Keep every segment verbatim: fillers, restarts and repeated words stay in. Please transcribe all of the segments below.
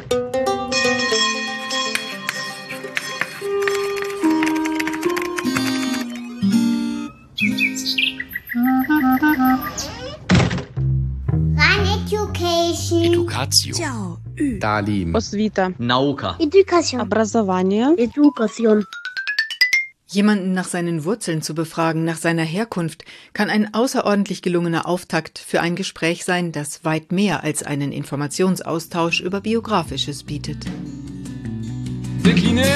Education. Talim. Osvita. Nauka. Education. Образование. Education. Jemanden nach seinen Wurzeln zu befragen, nach seiner Herkunft, kann ein außerordentlich gelungener Auftakt für ein Gespräch sein, das weit mehr als einen Informationsaustausch über Biografisches bietet. Décliner.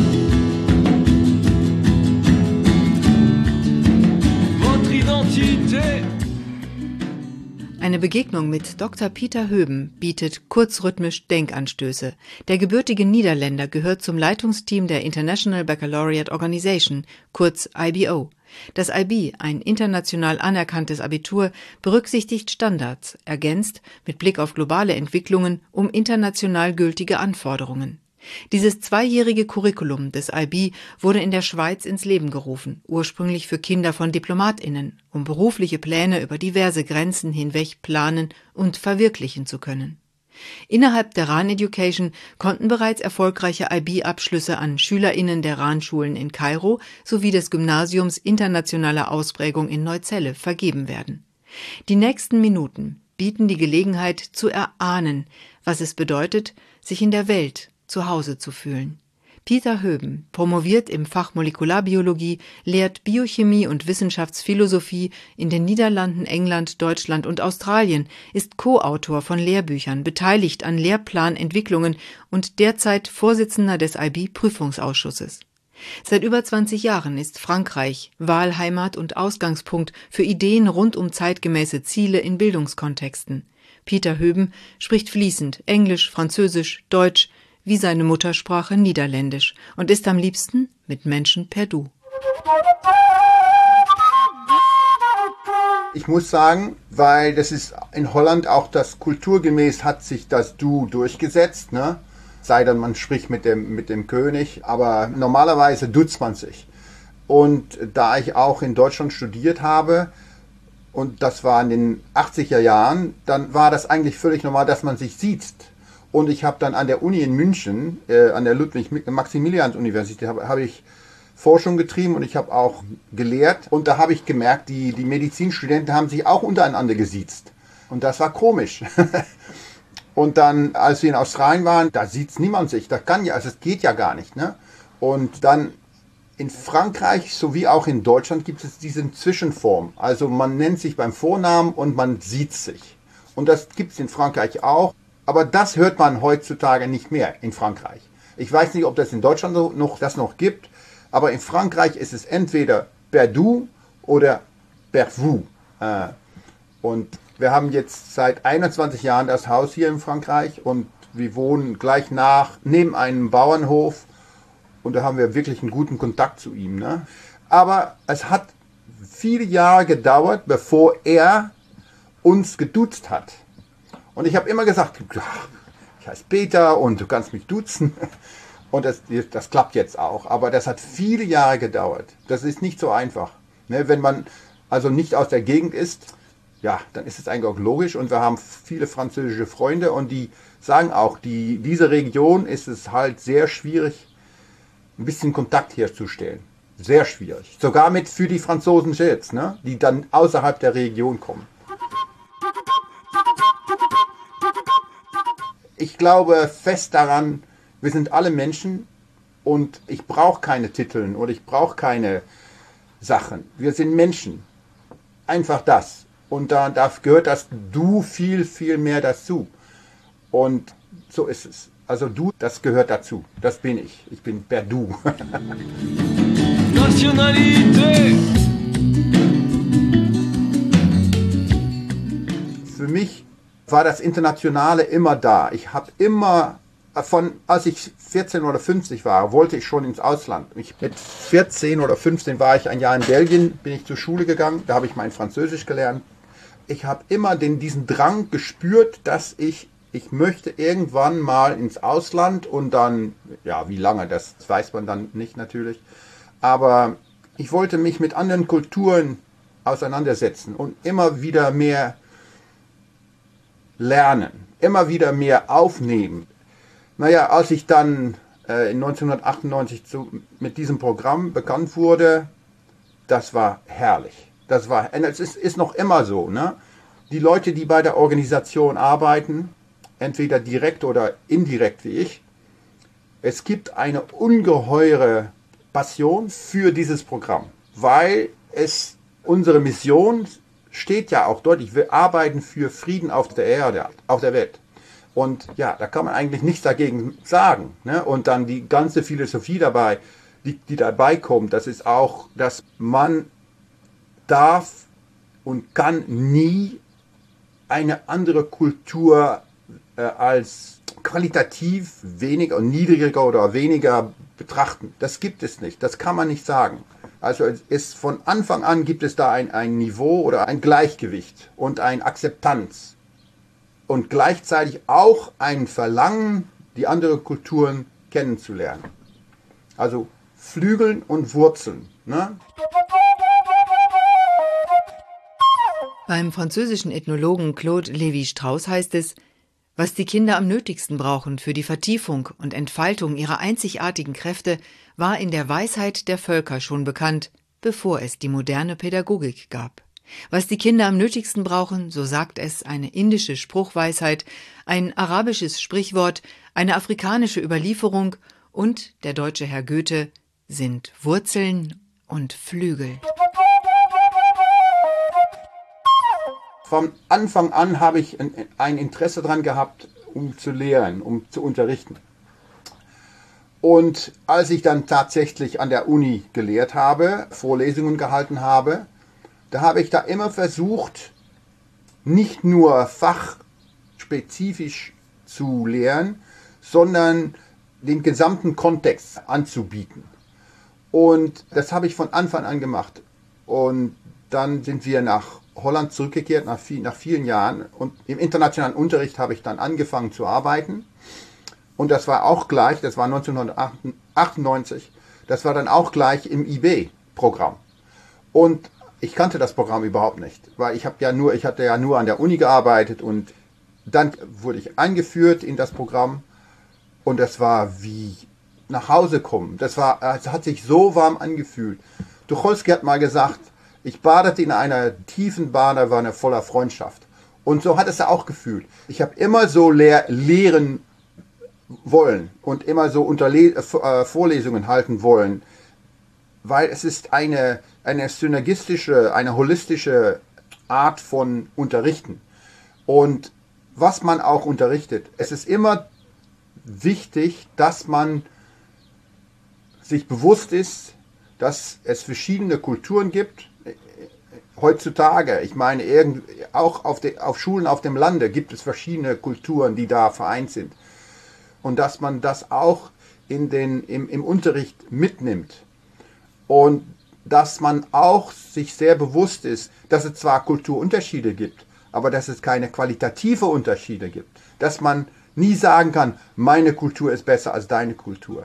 Votre identité. Eine Begegnung mit Doktor Pieter Höben bietet kurzrhythmisch Denkanstöße. Der gebürtige Niederländer gehört zum Leitungsteam der International Baccalaureate Organization, kurz I B O. Das I B, ein international anerkanntes Abitur, berücksichtigt Standards, ergänzt mit Blick auf globale Entwicklungen um international gültige Anforderungen. Dieses zweijährige Curriculum des I B wurde in der Schweiz ins Leben gerufen, ursprünglich für Kinder von DiplomatInnen, um berufliche Pläne über diverse Grenzen hinweg planen und verwirklichen zu können. Innerhalb der R A N Education konnten bereits erfolgreiche I B-Abschlüsse an SchülerInnen der R A N-Schulen in Kairo sowie des Gymnasiums internationaler Ausprägung in Neuzelle vergeben werden. Die nächsten Minuten bieten die Gelegenheit zu erahnen, was es bedeutet, sich in der Welt zu Hause zu fühlen. Pieter Höben, promoviert im Fach Molekularbiologie, lehrt Biochemie und Wissenschaftsphilosophie in den Niederlanden, England, Deutschland und Australien, ist Co-Autor von Lehrbüchern, beteiligt an Lehrplanentwicklungen und derzeit Vorsitzender des I B-Prüfungsausschusses. Seit über zwanzig Jahren ist Frankreich Wahlheimat und Ausgangspunkt für Ideen rund um zeitgemäße Ziele in Bildungskontexten. Pieter Höben spricht fließend Englisch, Französisch, Deutsch, wie seine Muttersprache Niederländisch und ist am liebsten mit Menschen per Du. Ich muss sagen, weil das ist in Holland auch das kulturgemäß hat sich das Du durchgesetzt, ne? Sei denn man spricht mit dem, mit dem König, aber normalerweise duzt man sich. Und da ich auch in Deutschland studiert habe, und das war in den achtziger Jahren, dann war das eigentlich völlig normal, dass man sich siezt. Und ich habe dann an der Uni in München, äh, an der Ludwig-Maximilians-Universität, habe hab ich Forschung getrieben und ich habe auch gelehrt. Und da habe ich gemerkt, die, die Medizinstudenten haben sich auch untereinander gesiezt. Und das war komisch. Und dann, als wir in Australien waren, da sieht niemand sich. Das kann ja, also es geht ja gar nicht, ne? Und dann in Frankreich sowie auch in Deutschland gibt es diese Zwischenform. Also man nennt sich beim Vornamen und man sieht sich. Und das gibt es in Frankreich auch. Aber das hört man heutzutage nicht mehr in Frankreich. Ich weiß nicht, ob das in Deutschland noch, das noch gibt, aber in Frankreich ist es entweder per du oder per vous. Und wir haben jetzt seit einundzwanzig Jahren das Haus hier in Frankreich und wir wohnen gleich nach, neben einem Bauernhof und da haben wir wirklich einen guten Kontakt zu ihm. Ne? Aber es hat viele Jahre gedauert, bevor er uns geduzt hat. Und ich habe immer gesagt, ich heiße Peter und du kannst mich duzen. Und das, das klappt jetzt auch. Aber das hat viele Jahre gedauert. Das ist nicht so einfach. Ne, wenn man also nicht aus der Gegend ist, ja, dann ist es eigentlich auch logisch. Und wir haben viele französische Freunde und die sagen auch, die, diese Region ist es halt sehr schwierig, ein bisschen Kontakt herzustellen. Sehr schwierig. Sogar mit für die Franzosen selbst, ne, die dann außerhalb der Region kommen. Ich glaube fest daran, wir sind alle Menschen und ich brauche keine Titel oder ich brauche keine Sachen. Wir sind Menschen. Einfach das. Und da, da gehört das Du viel, viel mehr dazu. Und so ist es. Also Du, das gehört dazu. Das bin ich. Ich bin per Du. Nationalité. Für mich war das Internationale immer da. Ich habe immer, von als ich vierzehn oder fünfzehn war, wollte ich schon ins Ausland. Ich, mit vierzehn oder fünfzehn war ich ein Jahr in Belgien, bin ich zur Schule gegangen, da habe ich mein Französisch gelernt. Ich habe immer den, diesen Drang gespürt, dass ich, ich möchte irgendwann mal ins Ausland und dann, ja, wie lange, das weiß man dann nicht natürlich. Aber ich wollte mich mit anderen Kulturen auseinandersetzen und immer wieder mehr lernen, immer wieder mehr aufnehmen. Naja, als ich dann äh, in neunzehnhundertachtundneunzig zu, mit diesem Programm bekannt wurde, das war herrlich. Das war, und es ist, ist noch immer so, ne? Die Leute, die bei der Organisation arbeiten, entweder direkt oder indirekt wie ich, es gibt eine ungeheure Passion für dieses Programm, weil es unsere Mission steht ja auch deutlich, wir arbeiten für Frieden auf der Erde, auf der Welt. Und ja, da kann man eigentlich nichts dagegen sagen. Ne? Und dann die ganze Philosophie dabei, die, die dabei kommt, das ist auch, dass man darf und kann nie eine andere Kultur äh, als qualitativ weniger, niedriger oder weniger betrachten. Das gibt es nicht, das kann man nicht sagen. Also es ist, von Anfang an gibt es da ein, ein Niveau oder ein Gleichgewicht und eine Akzeptanz. Und gleichzeitig auch ein Verlangen, die anderen Kulturen kennenzulernen. Also Flügeln und Wurzeln. Ne? Beim französischen Ethnologen Claude Lévi-Strauss heißt es, was die Kinder am nötigsten brauchen für die Vertiefung und Entfaltung ihrer einzigartigen Kräfte, war in der Weisheit der Völker schon bekannt, bevor es die moderne Pädagogik gab. Was die Kinder am nötigsten brauchen, so sagt es eine indische Spruchweisheit, ein arabisches Sprichwort, eine afrikanische Überlieferung und der deutsche Herr Goethe, sind Wurzeln und Flügel. Von Anfang an habe ich ein Interesse daran gehabt, um zu lehren, um zu unterrichten. Und als ich dann tatsächlich an der Uni gelehrt habe, Vorlesungen gehalten habe, da habe ich da immer versucht, nicht nur fachspezifisch zu lehren, sondern den gesamten Kontext anzubieten. Und das habe ich von Anfang an gemacht. Und dann sind wir nach Holland zurückgekehrt, nach, viel, nach vielen Jahren. Und im internationalen Unterricht habe ich dann angefangen zu arbeiten. Und das war auch gleich, das war neunzehnhundertachtundneunzig, das war dann auch gleich im I B-Programm. Und ich kannte das Programm überhaupt nicht, weil ich habe ja nur, ich hatte ja nur an der Uni gearbeitet und dann wurde ich eingeführt in das Programm und das war wie nach Hause kommen. Das war, es hat sich so warm angefühlt. Tucholsky hat mal gesagt, ich badete in einer tiefen Badewanne voller Freundschaft. Und so hat es auch gefühlt. Ich habe immer so lehr, lehren wollen und immer so unter Le äh, Vorlesungen halten wollen, weil es ist eine, eine synergistische, eine holistische Art von Unterrichten. Und was man auch unterrichtet, es ist immer wichtig, dass man sich bewusst ist, dass es verschiedene Kulturen gibt. Heutzutage, ich meine, irgend, auch auf, de, auf Schulen auf dem Lande gibt es verschiedene Kulturen, die da vereint sind. Und dass man das auch in den, im, im Unterricht mitnimmt. Und dass man auch sich sehr bewusst ist, dass es zwar Kulturunterschiede gibt, aber dass es keine qualitative Unterschiede gibt. Dass man nie sagen kann, meine Kultur ist besser als deine Kultur.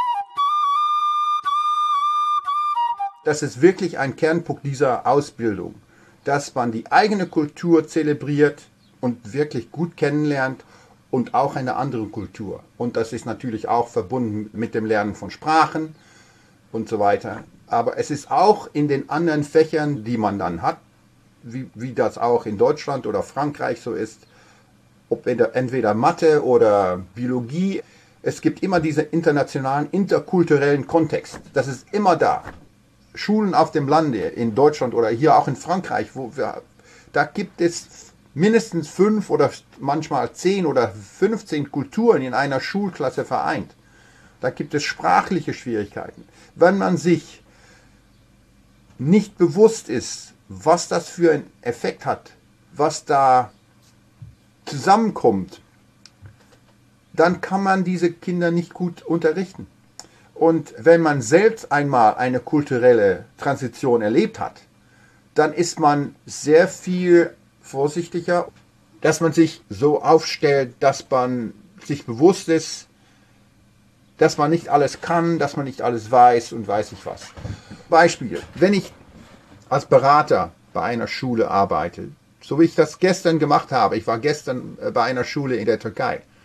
Das ist wirklich ein Kernpunkt dieser Ausbildung, dass man die eigene Kultur zelebriert und wirklich gut kennenlernt und auch eine andere Kultur. Und das ist natürlich auch verbunden mit dem Lernen von Sprachen und so weiter. Aber es ist auch in den anderen Fächern, die man dann hat, wie, wie das auch in Deutschland oder Frankreich so ist, ob entweder Mathe oder Biologie, es gibt immer diesen internationalen, interkulturellen Kontext. Das ist immer da. Schulen auf dem Lande, in Deutschland oder hier auch in Frankreich, wo wir, da gibt es mindestens fünf oder manchmal zehn oder fünfzehn Kulturen in einer Schulklasse vereint. Da gibt es sprachliche Schwierigkeiten. Wenn man sich nicht bewusst ist, was das für einen Effekt hat, was da zusammenkommt, dann kann man diese Kinder nicht gut unterrichten. Und wenn man selbst einmal eine kulturelle Transition erlebt hat, dann ist man sehr viel vorsichtiger, dass man sich so aufstellt, dass man sich bewusst ist, dass man nicht alles kann, dass man nicht alles weiß und weiß ich was. Beispiel, wenn ich als Berater bei einer Schule arbeite, so wie ich das gestern gemacht habe, ich war gestern bei einer Schule in der Türkei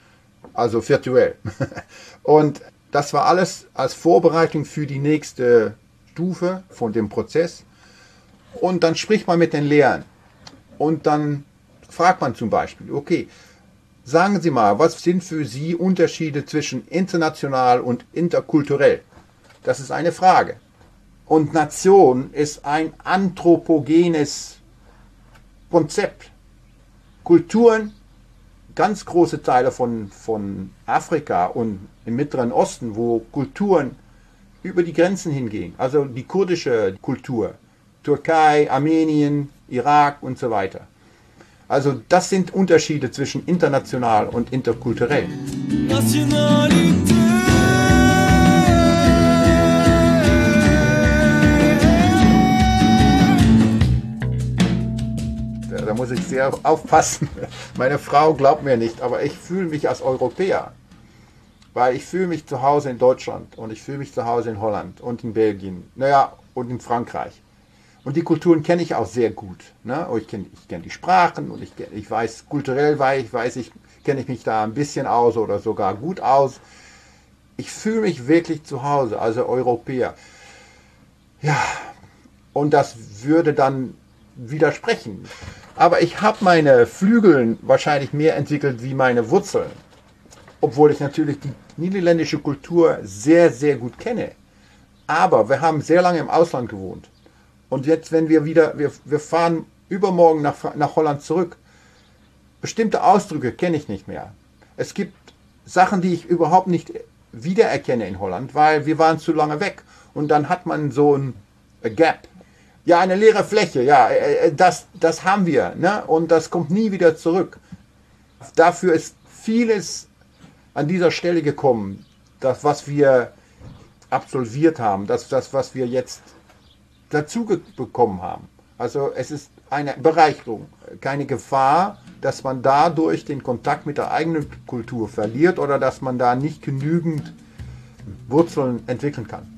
also virtuell. Und das war alles als Vorbereitung für die nächste Stufe von dem Prozess. Und dann spricht man mit den Lehrern. Und dann fragt man zum Beispiel, okay, sagen Sie mal, was sind für Sie Unterschiede zwischen international und interkulturell? Das ist eine Frage. Und Nation ist ein anthropogenes Konzept. Kulturen, ganz große Teile von, von Afrika und im Mittleren Osten, wo Kulturen über die Grenzen hingehen. Also die kurdische Kultur, Türkei, Armenien, Irak und so weiter. Also das sind Unterschiede zwischen international und interkulturell. Nationalité. Da muss ich sehr aufpassen. Meine Frau glaubt mir nicht, aber ich fühle mich als Europäer. Weil ich fühle mich zu Hause in Deutschland und ich fühle mich zu Hause in Holland und in Belgien, naja, und in Frankreich. Und die Kulturen kenne ich auch sehr gut. Ne? Ich kenne ich kenn die Sprachen und ich, ich weiß, kulturell weiß ich, weiß ich, kenne ich mich da ein bisschen aus oder sogar gut aus. Ich fühle mich wirklich zu Hause, also Europäer. Ja, und das würde dann widersprechen. Aber ich habe meine Flügel wahrscheinlich mehr entwickelt wie meine Wurzeln. Obwohl ich natürlich die niederländische Kultur sehr, sehr gut kenne. Aber wir haben sehr lange im Ausland gewohnt. Und jetzt, wenn wir wieder, wir, wir fahren übermorgen nach, nach Holland zurück, bestimmte Ausdrücke kenne ich nicht mehr. Es gibt Sachen, die ich überhaupt nicht wiedererkenne in Holland, weil wir waren zu lange weg. Und dann hat man so ein Gap. Ja, eine leere Fläche, ja, das, das haben wir, ne? Und das kommt nie wieder zurück. Dafür ist vieles an dieser Stelle gekommen, das, was wir absolviert haben, das, das was wir jetzt dazu bekommen haben. Also es ist eine Bereicherung, keine Gefahr, dass man dadurch den Kontakt mit der eigenen Kultur verliert oder dass man da nicht genügend Wurzeln entwickeln kann.